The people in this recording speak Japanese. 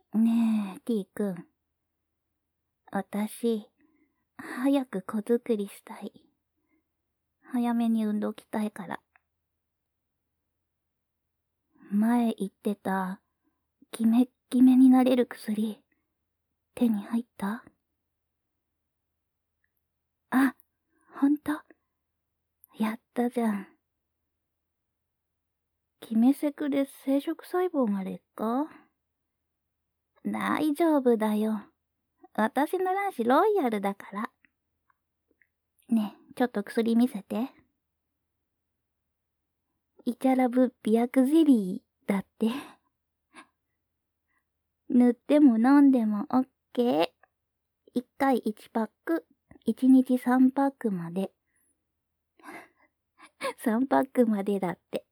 ねえ、T 君。私、早く子作りしたい。早めに産んどきたいから。前言ってた、キメッキメになれる薬、手に入った？あ、ほんと？やったじゃん。キメセクで生殖細胞が劣化？大丈夫だよ。私の卵子ロイヤルだから。ねえ、ちょっと薬見せて。イチャラブ美薬ゼリーだって。塗っても飲んでもオッケー。1回1パック、1日3パックまで。3パックまでだって。